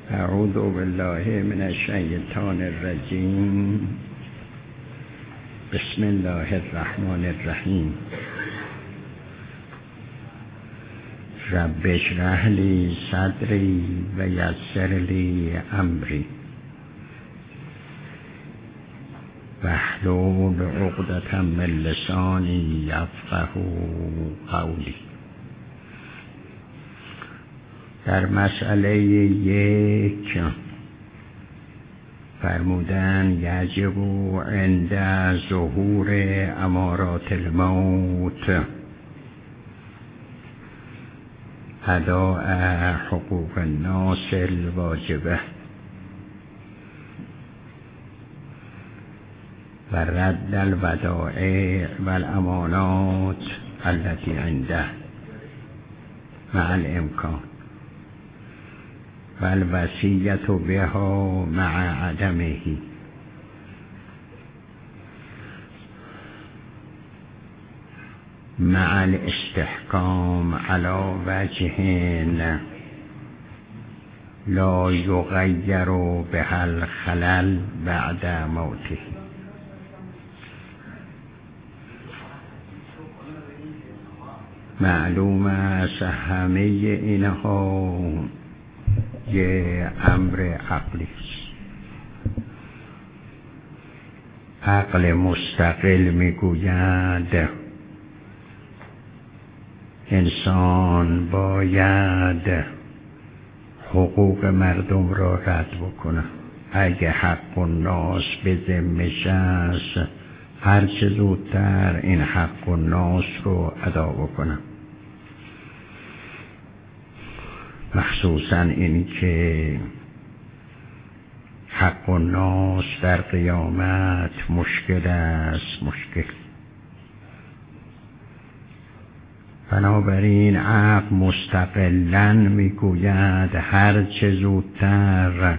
اعوذ بالله من الشیطان الرجیم. بسم الله الرحمن الرحیم. رب اشرح لی صدری و یسر لی امری واحلل عقدة من لسانی یفقهوا قولی. در مسئله 1 فرمودن یجب عند ظهور امارات الموت اداء حقوق الناس الواجبه و رد الودائع و الامانات التي عنده مع الامکان و الوصیة بها مع عدمه مع الاستحکام على وجه لا یغیر بها الخلل بعد موته. معلوم است همه اینها یه امر عقلی است. عقل مستقل میگوید انسان باید حقوق مردم را رد بکنه. اگه حق الناس به ذمه‌ش است هر چه زودتر این حق الناس رو ادا بکنه. مخصوصا این که حق الناس در قیامت مشکل است، مشکل. بنابراین عقل مستقلاً میگوید هر چه زودتر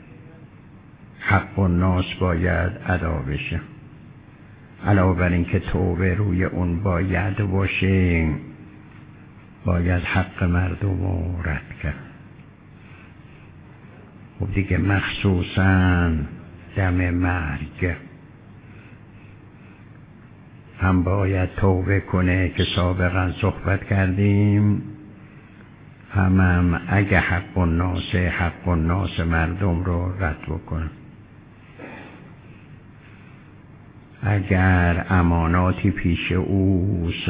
حق الناس باید ادا بشه. علاوه بر این که توبه روی اون باید باشه، باید حق مردم رو رد کرد. خب دیگه مخصوصاً دم مرگ هم باید توبه کنه که سابقا صحبت کردیم، هم اگه حق الناس مردم رو رد بکنه. اگر اماناتی پیش اوست،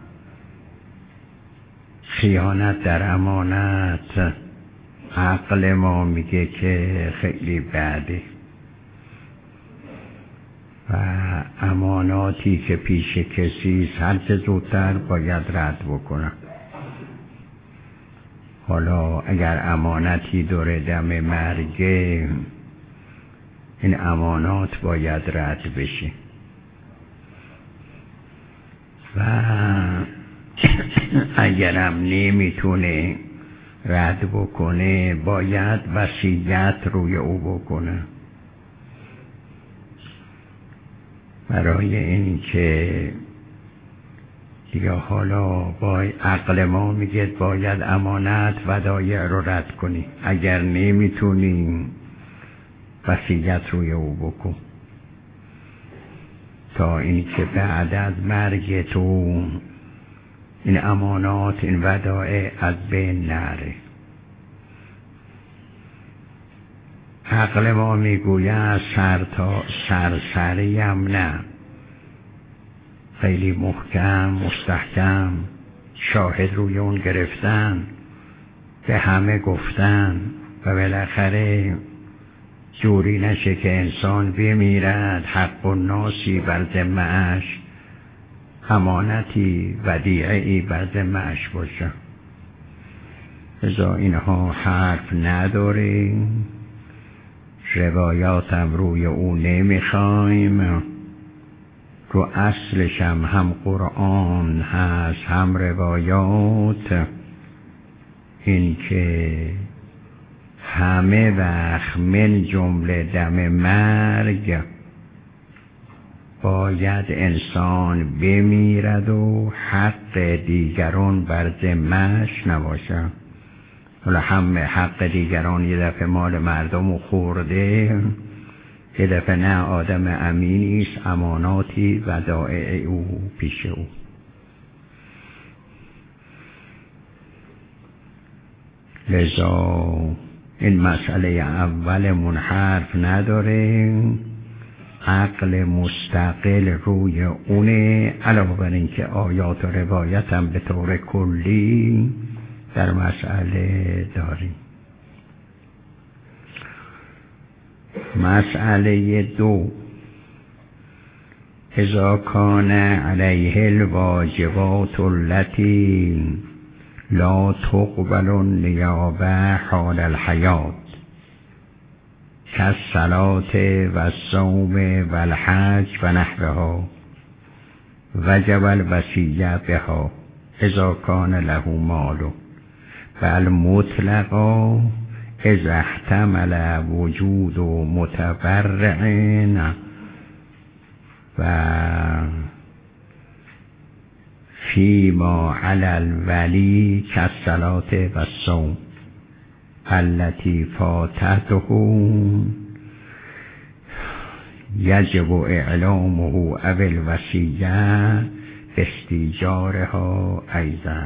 خیانت در امانت، عقل ما میگه که خیلی بده و اماناتی که پیش کسی هر چه زودتر باید رد بکنه. حالا اگر امانتی داره دم مرگه، این امانات باید رد بشه و اگرم نمیتونه رد بکنه باید وصیت روی او بکنه، برای این که دیگه حالا عقل ما میگه باید امانت ودایع رو رد کنی. اگر نمیتونی وصیت روی او بکن تا این که بعد از مرگ تو این امانات، این ودایع از بین نره. عقل ما میگوید سر تا سرسریم نه، خیلی محکم مستحکم شاهد روی اون گرفتن، به همه گفتن و بالاخره جوری نشه که انسان بمیرد حق الناسی بر ذمه‌اش، امانتی ودیعه‌ای بر ذمه‌اش باشه. لذا اینها حرف نداره، روایاتم روی او نمیخوایم. رو اصلش هم قرآن هست هم روایات، این که همه وقت من جمله دم مرگ باید انسان بمیرد و حق دیگران بر ذمه‌اش نباشد. حالا هم حق دیگران یه دفعه مال مردم خورده، یه دفعه نه آدم امینی است، اماناتی ودائع او پیش او. لذا این مسئله اول منحرف نداره، عقل مستقل روی اونه، علاوه بر این که آیات و روایت هم به طور کلی در مسئله داریم. مسئله 2، اذا کان علیه الواجبات التي لا تقبل النیابه حال الحیات كالصلاة والصوم والحج ونحوها وجب الوصیة بها اذا کان له مال، بل مطلقا اذا احتمل وجود متبرع و فيما على الولی كالصلاة والصوم التي فاتته يجب اعلامه او الوصیة باستیجارها ایضا.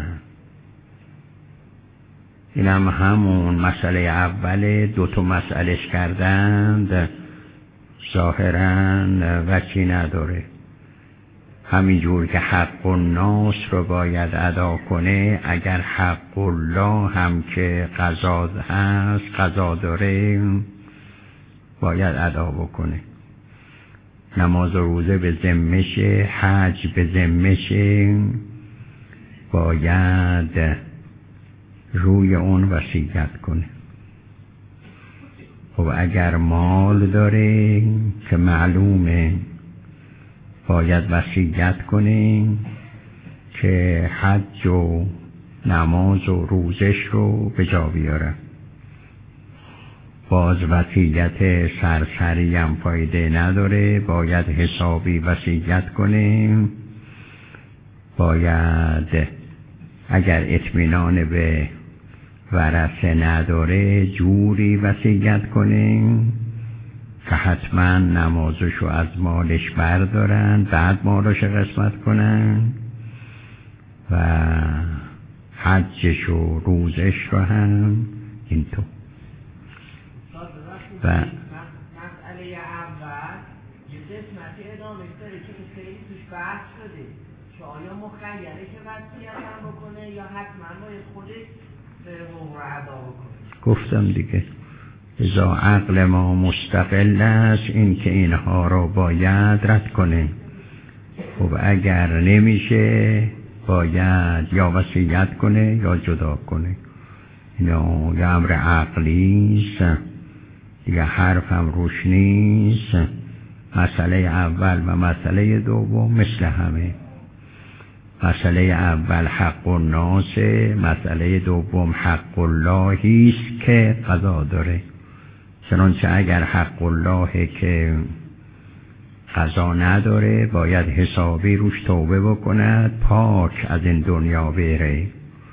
این هم همون مسئله اول، 2 مسئلهش کردند، ظاهراً وجهی نداره. همینجور که حق الناس رو باید ادا کنه، اگر حق الله هم که قضا هست، قضا داره، باید ادا بکنه. نماز و روزه به ذمشه، حج به ذمشه، باید روی اون وصیت کنه. خب اگر مال داره که معلومه باید وصیت کنه که حج و نماز و روزش رو به جا بیاره. باز وصیت سرسری هم فایده نداره، باید حسابی وصیت کنه. باید اگر اطمینان به ورثه نداره جوری وصیت کنه که حتما نمازشو از مالش بردارن، بعد مالش قسمت کنن و حجش و روزش رو هم اینطور. و مسئله اول یه قسمتی ادامه داره که خیلی توش بحث شده که آیا مخیره که وصیت هم بکنه یا حتما باید خودش حقوق ادا بکنه. گفتم دیگه، ازا عقل ما مستقل است، این که اینها رو باید رد کنه. خب اگر نمیشه باید یا وصیت کنه یا جدا کنه. اینا یه امر عقلی است، دیگه حرف هم روش نیست. مسئله اول و مسئله دوم مثل همه. مسئله اول حق الناس، مسئله دوم حق اللهی است که قضا داره. چنانچه اگر حق الله که قضا نداره باید حسابی روش توبه بکند، پاک از این دنیا بره.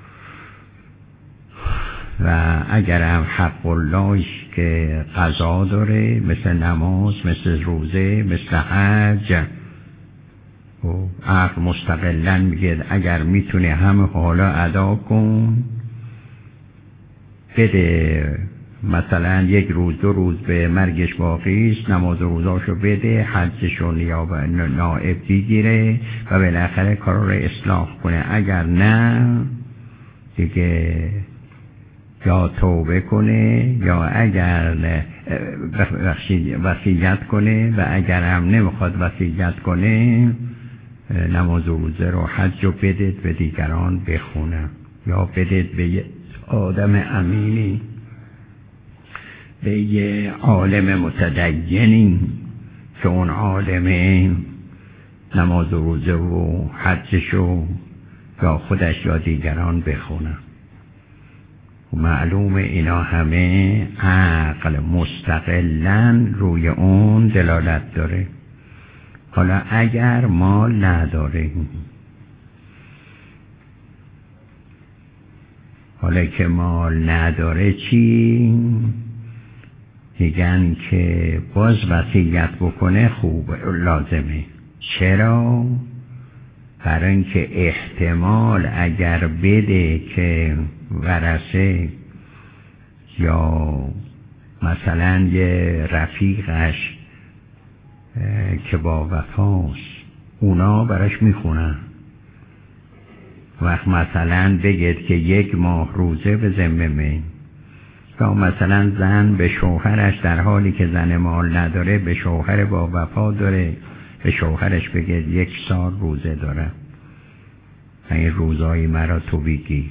و اگر هم حق اللهش که قضا داره، مثل نماز، مثل روزه، مثل حج، عقل مستقلن میگه اگر میتونه همه حالا ادا کن، بده. مثلا 1 روز 2 روز به مرگش باقی است، نماز و روزاشو بده، حجشو نیابه نائب بگیره و بالاخره کار رو اصلاح کنه. اگر نه دیگه یا توبه کنه یا اگر وصیت کنه، و اگر هم نمیخواد وصیت کنه نماز و روزه رو حج رو بدید به دیگران بخونه، یا بدید به یه آدم امینی، به یه عالم متدینی که اون عالم نماز و روزه و حجشو یا خودش یا دیگران بخونه. معلوم اینا همه عقل مستقلن روی اون دلالت داره. حالا اگر مال نداره، حالا که مال نداره چی؟ میگن که باز وصیت بکنه خوب لازمه. چرا؟ برای اینکه احتمال اگر بده که ورثه یا مثلا یه رفیقش که با وفاست اونا براش میخونن، وقت مثلا بگید که 1 ماه روزه به ذمه، یا مثلا زن به شوهرش در حالی که زن مال نداره به شوهر با وفا داره به شوهرش بگید 1 سال روزه داره، این روزای مرا تو بگی.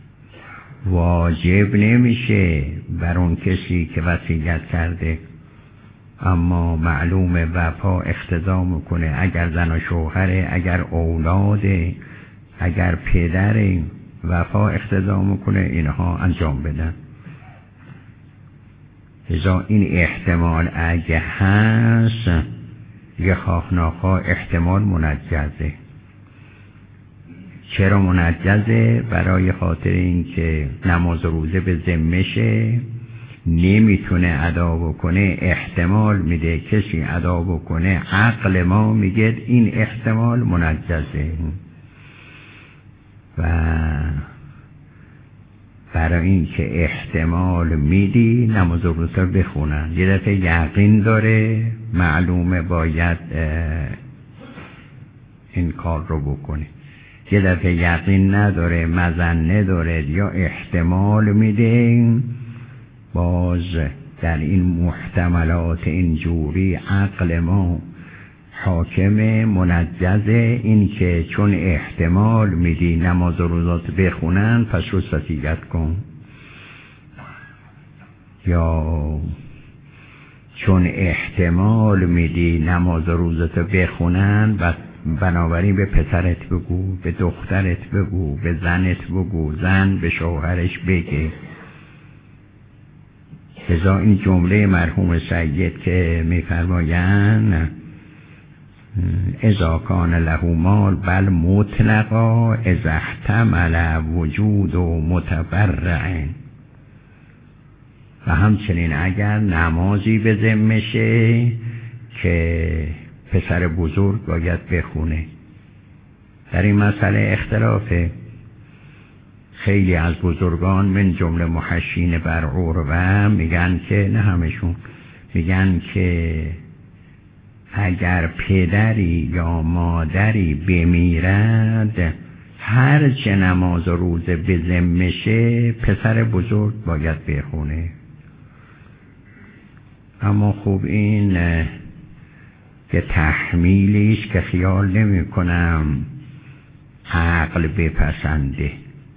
واجب نمیشه بر اون کسی که وصیت کرده، اما معلوم وفا اقتضا میکنه اگر زن و شوهره، اگر اولاده، اگر پدره، وفا اقتضا میکنه اینها انجام بدن. لذا این احتمال اگه هست یه خواه ناخواه احتمال منجزه. چرا منجزه؟ برای خاطر این که نماز و روزه به ذمشه، نمیتونه ادا بکنه، احتمال میده کسی ادا بکنه، عقل ما میگه این احتمال منجزه. و برای این که احتمال میدی نماز و روزه بخونن. یه دفعه یقین داره معلومه باید این کار رو بکنه، یه دفعه یقین نداره، مظنه داره یا احتمال میده، باز در این محتملات اینجوری عقل ما حاکم منجزه. این که چون احتمال میدی نماز و روزات بخونن پس رو وصیت کن، یا چون احتمال میدی نماز و روزات بخونن و بنابراین به پسرت بگو، به دخترت بگو، به زنت بگو، زن به شوهرش بگه. لذا این جمله مرحوم سید که میفرمایند اذا کان له مال بل مطلقا اذا احتمل وجود و متبرع، و همچنین اگر نمازی به ذمشه که پسر بزرگ باید بخونه. در این مسئله اختلافه. خیلی از بزرگان من جمله محشین بر عروه میگن که نه همشون، میگن که اگر پدری یا مادری بمیرد هر چه نماز و روزه به ذمشه پسر بزرگ باید بخونه. اما خوب این که تحمیلیش که خیال نمی کنم عقل بپسنده.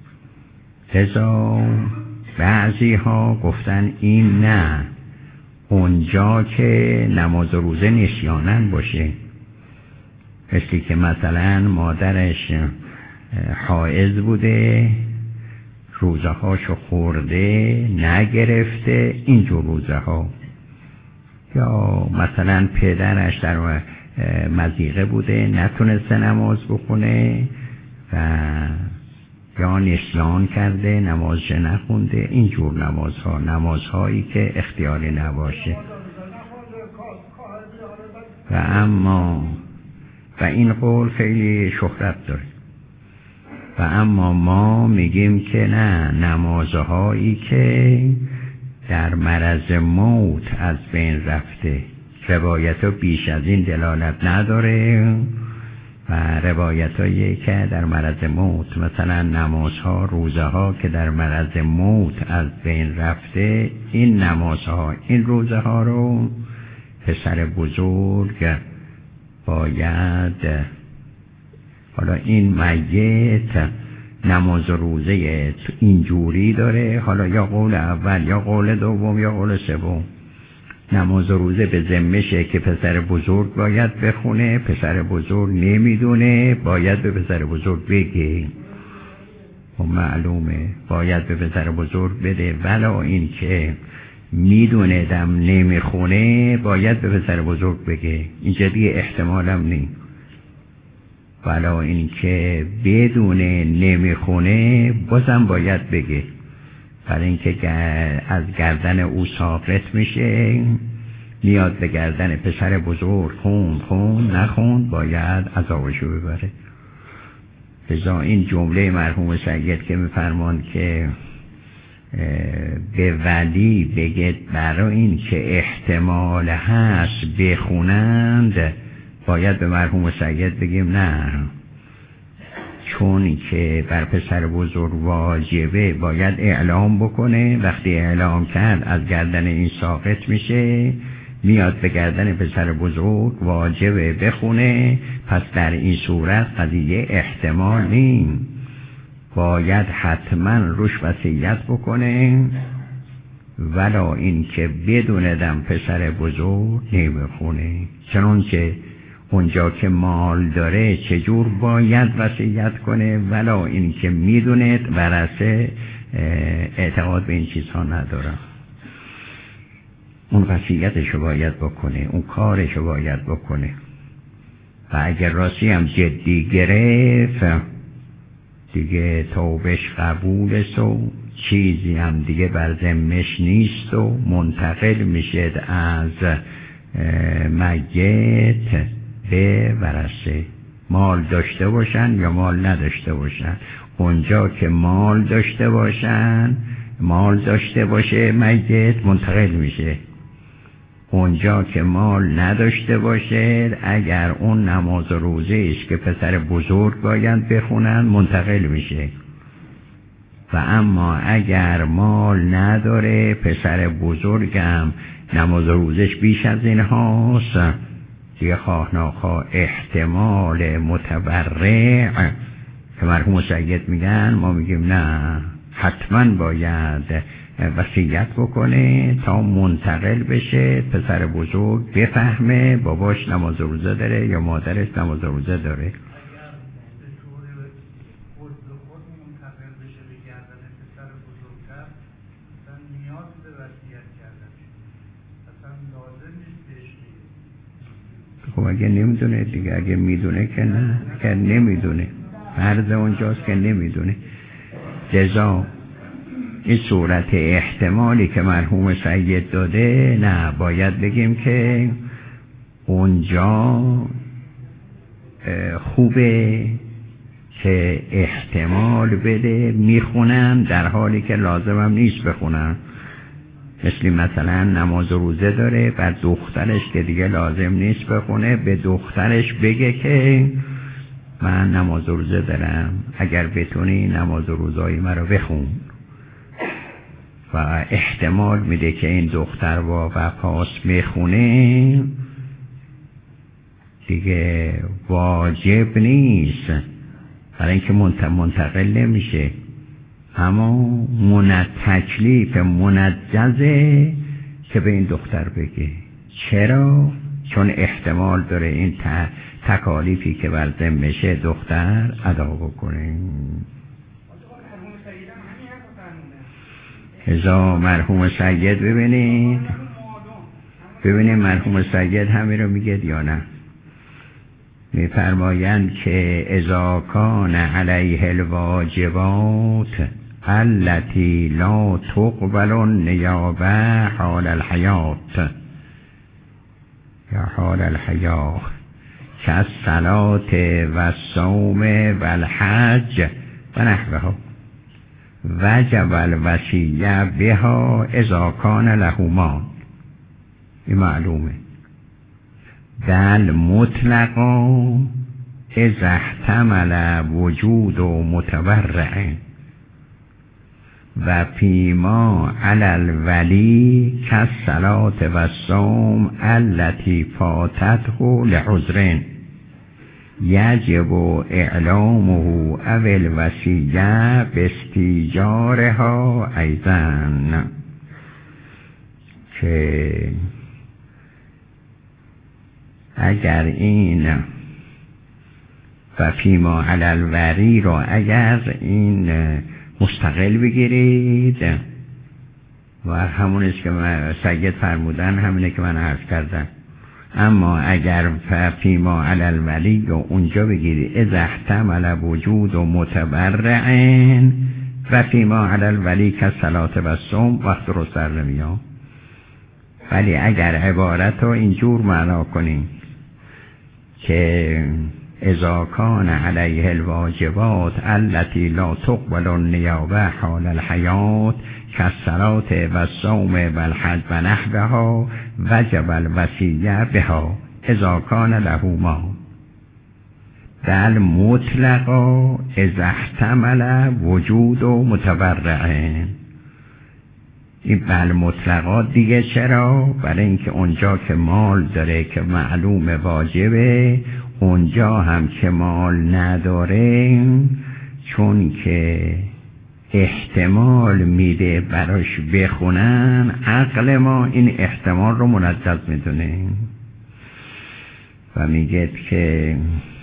لذا بعضی ها گفتن این نه، اونجا که نماز و روزه نسیانن باشه، مثل که مثلا مادرش حائض بوده روزه هاشو خورده نگرفته، اینجور روزه ها، یا مثلا پدرش در مضیقه بوده نتونسته نماز بخونه و یا نسیان کرده نمازش نخونده، اینجور نمازها، نمازهایی که اختیاری نباشه. و اما و این قول خیلی شهرت داره. و اما ما میگیم که نه، نمازهایی که در مرض موت از بین رفته، روایت ها بیش از این دلالت نداره، و روایت هایی که در مرض موت مثلا نمازها، روزه ها که در مرض موت از بین رفته، این نمازها، این روزه ها رو پسر بزرگ باید، حالا این میت نماز و روزه اینجوری داره، حالا یا قول اول یا قول دوم یا قول سوم، نماز و روزه به ذمشه که پسر بزرگ باید بخونه، پسر بزرگ نمیدونه باید به پسر بزرگ بگه، و معلومه باید به پسر بزرگ بده، ولا این که میدونه دم نمیخونه باید به پسر بزرگ بگه، اینجا دیگه احتمالم نیم، ولا این که بدونه نمیخونه بازم باید بگه. برای اینکه از گردن او ساقط میشه، میاد به گردن پسر بزرگ، خون نخوند باید عذابشو ببره. لذا این جمله مرحوم سید که میفرمان که به ولی بگید برای این که احتمال هست بخونند، باید به مرحوم سید بگیم نه، چون که بر پسر بزرگ واجبه باید اعلام بکنه. وقتی اعلام کرد از گردن این ساقط میشه، میاد به گردن پسر بزرگ، واجبه بخونه. پس در این صورت قضیه احتمال نیم، باید حتما روش وصیت بکنه، ولا این که بدون دم پسر بزرگ نمیخونه. چنانچه اونجا که مال داره چجور باید وصیت کنه، ولا این که میدونه ورثه اعتقاد به این چیزها نداره، اون وصیتشو باید بکنه، اون کارشو باید بکنه. و اگر راستی هم جدی گرفت دیگه توبش قبول است و چیزی هم دیگه بر ذمش نیست و منتقل میشه از میت به ورثه، مال داشته باشن یا مال نداشته باشن. اونجا که مال داشته باشه میت منتقل میشه، اونجا که مال نداشته باشه اگر اون نماز و روزهش که پسر بزرگ باید بخونن منتقل میشه. و اما اگر مال نداره پسر بزرگم نماز و روزش بیش از این هاست، دیگه خواه ناخواه احتمال متبرع که مرحوم سید میگن، ما میگیم نه، حتما باید وصیت بکنه تا منتقل بشه، پسر بزرگ بفهمه باباش نماز روزه داره یا مادرش نماز روزه داره. خب اگه نمیدونه دیگه، اگه میدونه که نه، اگه نمیدونه فرض اونجاست که نمیدونه. لذا این صورت احتمالی که مرحوم سید داده، نه، باید بگیم که اونجا خوبه که احتمال بده میخونن در حالی که لازم هم نیست بخونن. مثلا نماز روزه داره، بعد دخترش که دیگه لازم نیست بخونه به دخترش بگه که من نماز روزه دارم، اگر بتونی نماز روزای مرا بخون. و احتمال میده که این دختر با وفاس میخونه، دیگه واجب نیست برای اینکه منتقل نمیشه، اما تکلیف منجزه که به این دختر بگه. چرا؟ چون احتمال داره این تکالیفی که بر ذمشه دختر ادا بکنه. ازا مرحوم سید ببینید مرحوم سید همین رو میگه یا نه؟ میفرمایند که اذا کان علیه الواجبات التي لا تقبل النیابه حال الحیات یا حال الحیات کالصلاة و الصوم و الحج و نحوها وجب الوصیه بها اذا کان له مال. این معلومه. بل مطلقا اذا احتمل وجود متبرع و فیما علی الولی کالصلاة و الصوم التي فاتته لعذر یجب اعلامه او الوصیه باستیجارها ایضا. که اگر این و فیما علی الولی را اگر این مستقل بگیرید و همونیست که سید فرمودن، همینه که من عرض کردم. اما اگر فیما علی الولی رو اونجا بگیرید اذا احتمل وجود متبرع، و فیما علی الولی که صلات و صوم وقت رو سر نمیام. ولی اگر عبارت رو اینجور معنا کنیم که اذا کان علیه الواجبات التي لا تقبل النیابه حال الحیات كالصلاة والصوم والحج ونحوها وجب الوصیة بها اذا کان له ما بل مطلقا اذا احتمل وجود متبرعین. این بل مطلقا دیگه چرا؟ برای اینکه اونجا که مال داره که معلوم واجبه، اونجا هم که مال نداره چون که احتمال میده براش بخونن، عقل ما این احتمال رو منجز میدونه و میگه که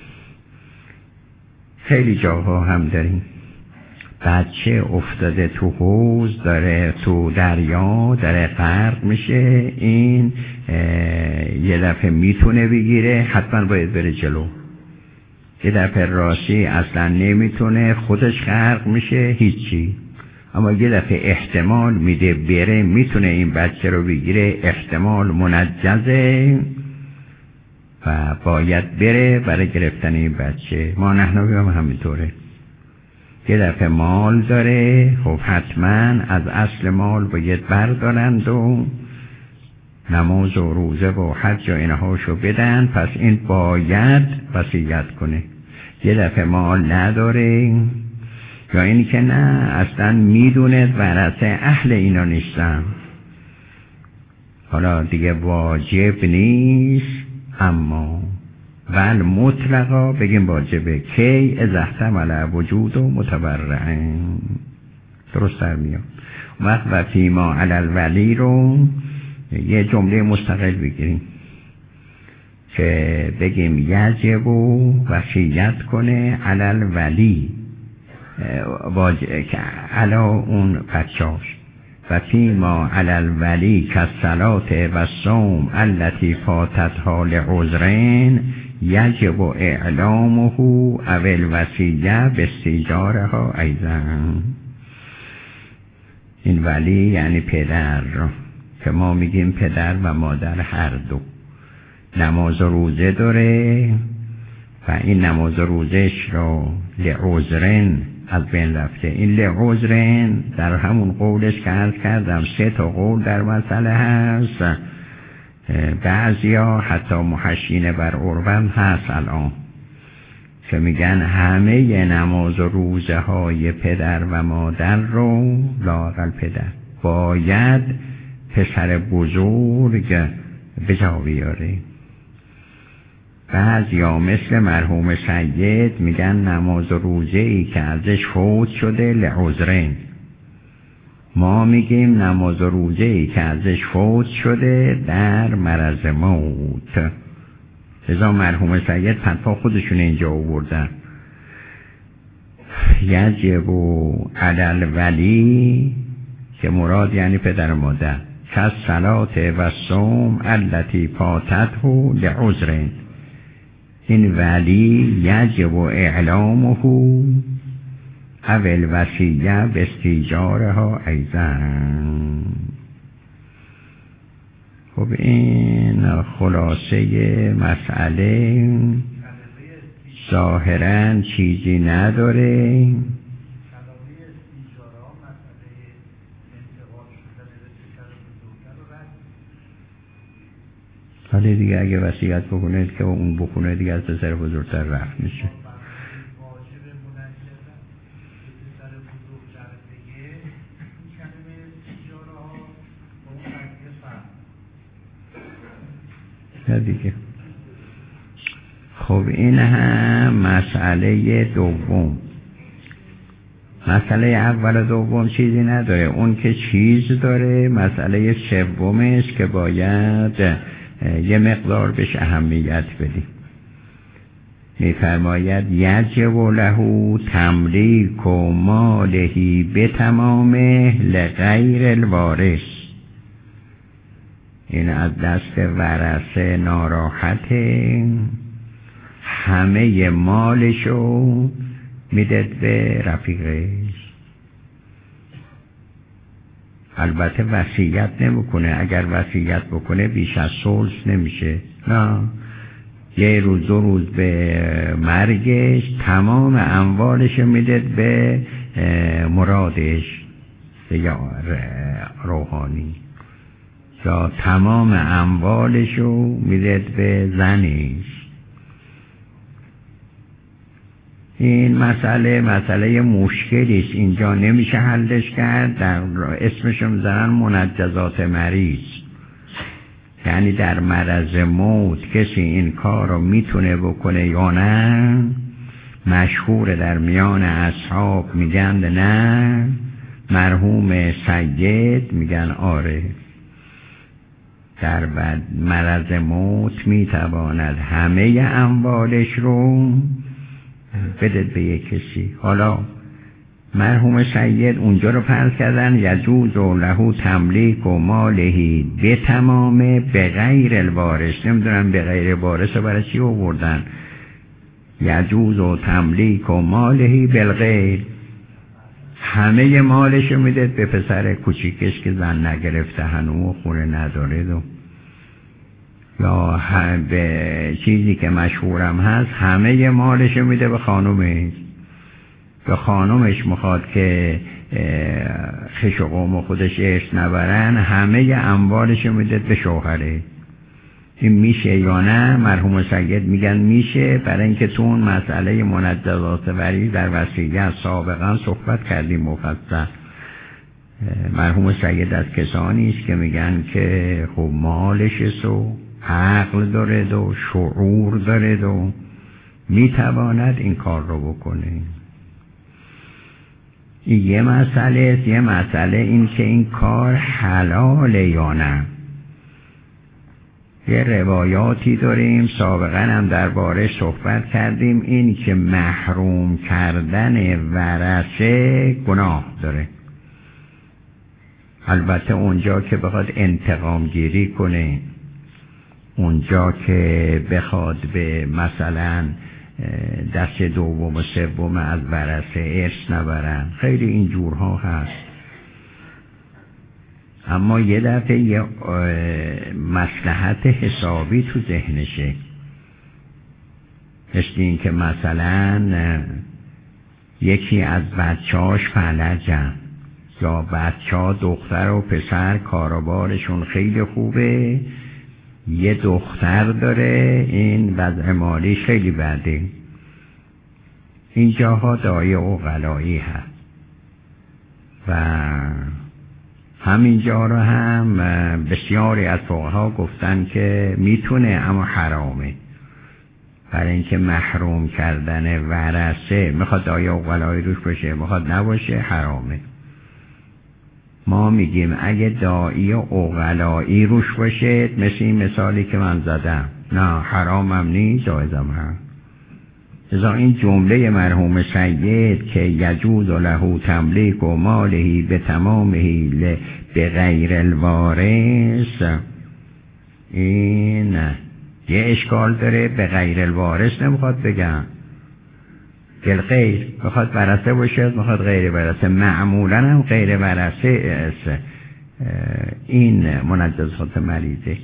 خیلی جاها هم داریم بچه افتاده تو حوض، داره تو دریا داره غرق میشه، این یه دفعه میتونه بگیره، حتما باید بره جلو. یه دفعه راستی اصلا نمیتونه، خودش غرق میشه، هیچی. اما یه دفعه احتمال میده بره، میتونه این بچه رو بگیره، احتمال منجزه و باید بره برای گرفتن این بچه. ما نحنوی هم همینطوره. یه دفعه مال داره، خب حتما از اصل مال باید بردارند و نماز و روزه و حج و اینهاشو بدن، پس این باید وصیت کنه. یه دفعه مال نداره یا اینی که نه اصلا میدونه ورثه اهل اینا نیستن، حالا دیگه واجب نیست، اما بل مطلقا بگیم واجبه کی اذا احتمل وجود و متبرعین. درست در میاد. وقت و فیما علی الولی رو یه جمله مستقل بگیریم که بگیم یجب و وصیت کنه علی الولی که علا اون پچاش و فیما علی الولی که صلات و صوم التي فاتتها لعذرین یجب اعلامه او الوصیه باستیجارها ایضا. این ولی یعنی پدر که ما میگیم پدر و مادر هر دو نماز و روزه داره و این نماز و روزش رو لعذرین از بین رفته. این لعذرین در همون قولش که عرض کردم 3 قول در مسئله هست، بعضیا حتی محشین بر عربم هست الان که میگن همه نماز و روزه های پدر و مادر رو لااقل پدر باید پسر بزرگ به جا بیاره. بعضیا مثل مرحوم سید میگن نماز و روزه ای که ازش فوت شده لعذرین. ما میگیم نماز و روزه ای که ازش فوت شده در مرض موت. لذا مرحوم سید فتوا خودشون اینجا آوردن یجب علی الولی که مراد یعنی پدر و مادر که صلات و صوم التي فاتته لعذرین. این ولی یجب اعلامه او الوصیه باستیجارها ایضا. خب این خلاصه مسئله ظاهراً چیزی نداره. حالا دیگه اگه وصیت بکنه که اون بخونه دیگه از پسر بزرگتر رفت میشه. نه دیگه. خب این هم مسئله دوم. مسئله اول و دوم چیزی نداره. اون که چیز داره مسئله سومش که باید یه مقدار بهش اهمیت بدیم. میفرماید یجب له تملیک و مالهی به تمامه لغیر الوارث. این از دست ورثه ناراحته، همه مالشو میدد به رفیقش. البته وصیت نمیکنه، اگر وصیت بکنه بیش از ثلث نمیشه، نه، یه روز دو روز به مرگش تمام اموالش میده به مرادش، یا روحانی، یا تمام اموالشو میده به زنش. این مسئله مشکلی است، اینجا نمیشه حلش کرد. در اسمشو میذارن منجزات مریض، یعنی در مرض موت کسی این کار رو میتونه بکنه یا نه. مشهور در میان اصحاب میگن نه، مرحوم سید میگن آره، در مرض موت میتواند همه اموالش رو بده به یک کسی. حالا مرحوم سید اونجا رو فرض کردن یجوز و لهو تملیک و مالهی به تمامه به غیر الوارث. نمیدونم به غیر وارث رو برای چی آوردن. یجوز و تملیک و مالهی بالغیر، همه مالش رو میده به پسر کوچیکش که زن نگرفته هنوز خونه نداره یا به چیزی که مشهورم هست همه مالش رو میده به خانومش. به خانومش میخواد که خش و قوم خودش ارث نبرن، همه اموالش رو میده به شوهره. این میشه یا نه؟ مرحوم سید میگن میشه، برای اینکه تو اون مسئله منجزات وری در وصیت سابقا صحبت کردیم مفصل. مرحوم سید از کسانی است که میگن که خب مالش و عقل داره و شعور داره و میتواند این کار رو بکنه. این یه مسئله است. یه مسئله این که این کار حلاله یا نه. یه روایاتی داریم سابقا هم درباره صحبت کردیم، این که محروم کردن ورثه گناه داره. البته اونجا که بخواد انتقام گیری کنه، اونجا که بخواد به مثلا دست دوم و سوم از ورثه ارث نبرن، خیلی این جورها هست. اما یه دفعه یه مصلحت حسابی تو ذهنشه، مثل این که مثلا یکی از بچه‌هاش فلجن، یا بچه‌ها دختر و پسر کاروبارشون خیلی خوبه، یه دختر داره این وضع مالیش خیلی بده. این جاها دایه عقلایی هست و همین جا رو هم بسیاری از فقها گفتن که میتونه اما حرامه، برای اینکه محروم کردن ورثه، میخواد دایه عقلایی روش باشه میخواد نباشه، حرامه. ما میگیم اگه دایی عقلایی روش باشه، مثل این مثالی که من زدم، نه حرامم نیست، جایزم هم. ازا این جمله مرحوم سید که یجوز له تملیک و مالهی به تمامهی به غیر الوارث، این یه اشکال داره. به غیر الوارث نمیخواد بگم، غیر میخواد ورثه باشه، میخواد غیر ورثه. معمولا هم غیر ورثه این منجزات مریضه.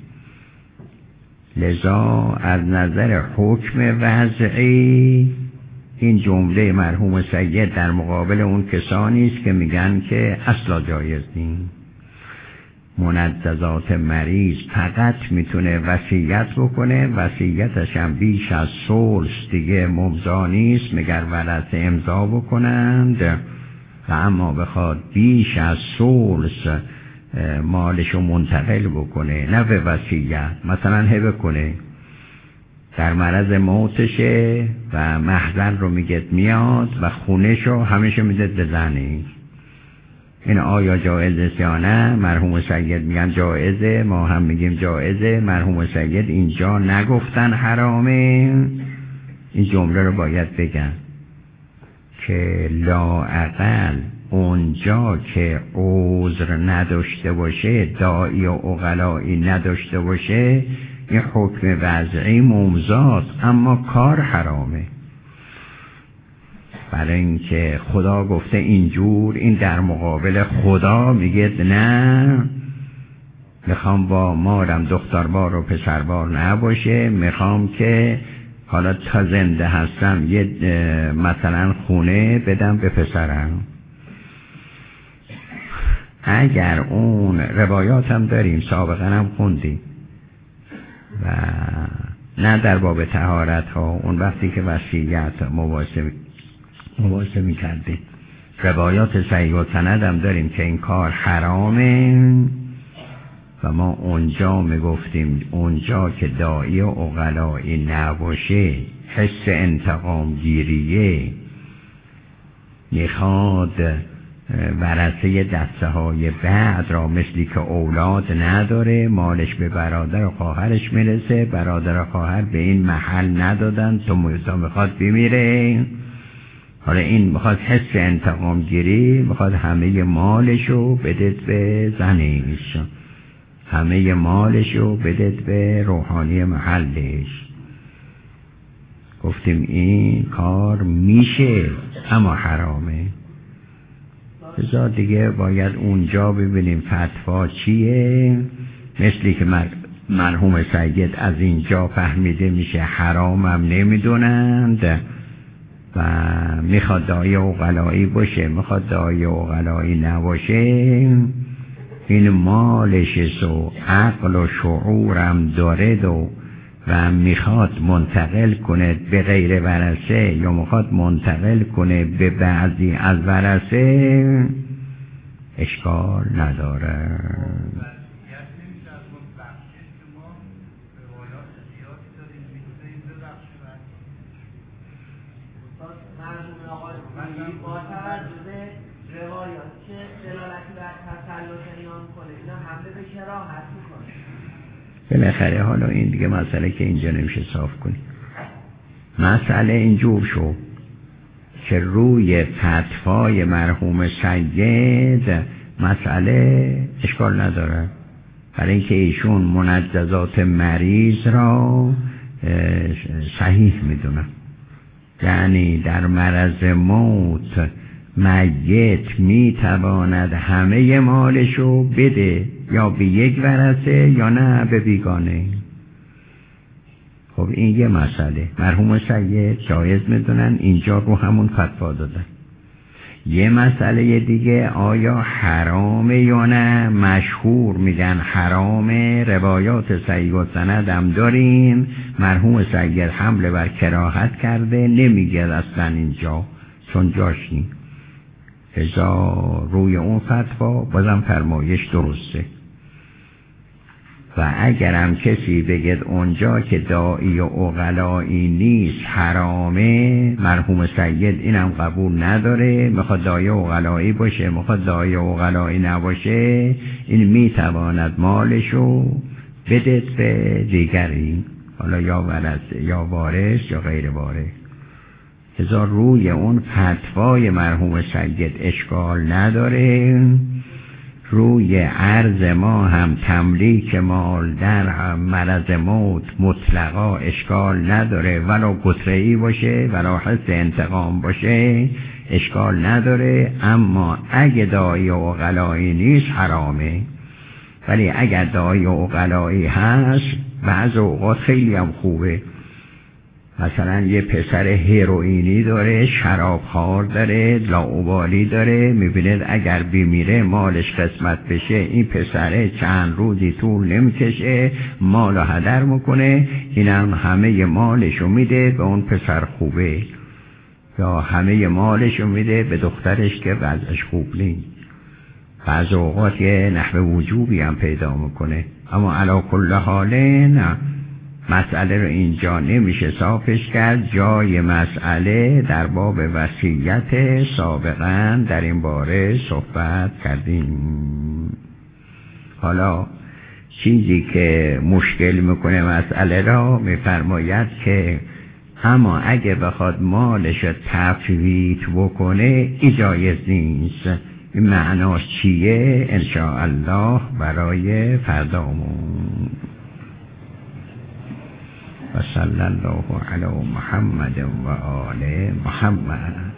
لذا از نظر حکم وضعی این جمله مرحوم سید در مقابل اون کسانی است که میگن که اصلا جایز نیست. منجزات مریض فقط میتونه وصیت بکنه، وصیتش هم بیش از ثلث دیگه ممضا نیست مگر ورثه امضا بکنند، و اما بخواد بیش از ثلث مالشو منتقل بکنه، نه به وصیت، مثلا هبه کنه، در مرض موتشه و محضر رو میگه میاد و خونهشو همیشه میده به زنی. این آیا جایزه یا نه؟ مرحوم سید میگن جایزه، ما هم میگیم جایزه. مرحوم سید اینجا نگفتن حرامه، این جمله رو باید بگن که لااقل اونجا که عذر نداشته باشه، داعی و عقلایی نداشته باشه، این حکم وضعی ممضات، اما کار حرامه. برای اینکه خدا گفته اینجور، این در مقابل خدا میگه نه، میخوام با مارم دختربار و پسربار نباشه، میخوام که حالا تا زنده هستم یه مثلا خونه بدم به پسرم. اگر اون روایات هم داریم، سابقا هم خوندیم و نه در باب طهارت ها، اون وقتی که وصیت مواسه میکردیم، روایات صحیح و سند هم داریم که این کار حرامه و ما اونجا میگفتیم اونجا که داعی و عقلایی نباشه، حس انتقام گیریه، میخواد ورثه دسته های بعد را، مثلی که اولاد نداره، مالش به برادر و خواهرش میرسه، برادر و خواهر به این محل ندادن، تو میخواد بمیره. حالا این میخواد حس انتقام گیری، میخواد همه مالشو بدت به زنش، همه مالشو بدت به روحانی محلش. گفتیم این کار میشه اما حرامه. بذار دیگه باید اونجا ببینیم فتوا چیه، مثلی که مرحوم سید از اینجا فهمیده میشه حرامم نمیدونند و میخواد داعی عقلایی باشه، میخواد داعی عقلایی نباشه، این مالش و عقل و شعورم داره و میخواد منتقل کنه به غیر ورثه یا میخواد منتقل کنه به بعضی از ورثه، اشکال نداره. بالاخره حالا این دیگه مسئله که اینجا نمیشه صاف کنی. مسئله اینجور شو که روی فتوای مرحوم سید مسئله اشکال نداره، برای اینکه ایشون منجزات مریض را صحیح میدونن، یعنی در مرض موت میت میتواند همه مالشو بده، یا به یک ورثه یا نه به بیگانه. خب این یه مسئله مرحوم سید جایز میدونن، اینجا رو همون فتوا دادن. یه مسئله دیگه آیا حرامه یا نه، مشهور میگن حرامه، روایات صحیح و سند هم داریم، مرحوم سید حمله بر کراهت کرده، نمیگه اصلا اینجا چون جاش نیم. ازا روی اون فتوا بازم فرمایش درسته. و اگرم کسی بگید اونجا که داعی و عقلایی نیست حرامه، مرحوم سید اینم قبول نداره، میخواد داعی و عقلایی باشه، میخواد داعی و عقلایی نباشه، این میتواند مالشو بدت به دیگری، حالا یا ورثه یا وارث یا غیر وارث. هزار روی اون فتوای مرحوم سید اشکال نداره، روی عرض ما هم تملیک مال در مرض موت مطلقا اشکال نداره، ولو قطره‌ای باشه ولو حس انتقام باشه اشکال نداره. اما اگه داعی و عقلایی نیست حرامه، ولی اگر داعی و عقلایی هست بعض اوقات خیلی هم خوبه. مثلا یه پسر هیروئینی داره، شرابخوار داره، لاابالی داره، میبینید اگر بمیره مالش قسمت بشه، این پسره چند روزی طول نمیکشه مالو هدر میکنه، اینم همه مالشو میده به اون پسر خوبه، یا همه مالشو میده به دخترش که وضعش خوب نیست. بعض اوقات یه نحوه وجوبی هم پیدا میکنه. اما علی کل حال نه، مسئله رو اینجا نمیشه صافش کرد. جای مسئله در باب وصیت سابقا در این باره صحبت کردیم. حالا چیزی که مشکل میکنه مسئله را میفرماید که اما اگه بخواد مالش تفویت بکنه این جایز نیست. این معناش چیه؟ انشاءالله برای فردامون. و صلی الله علی محمد و آل محمد.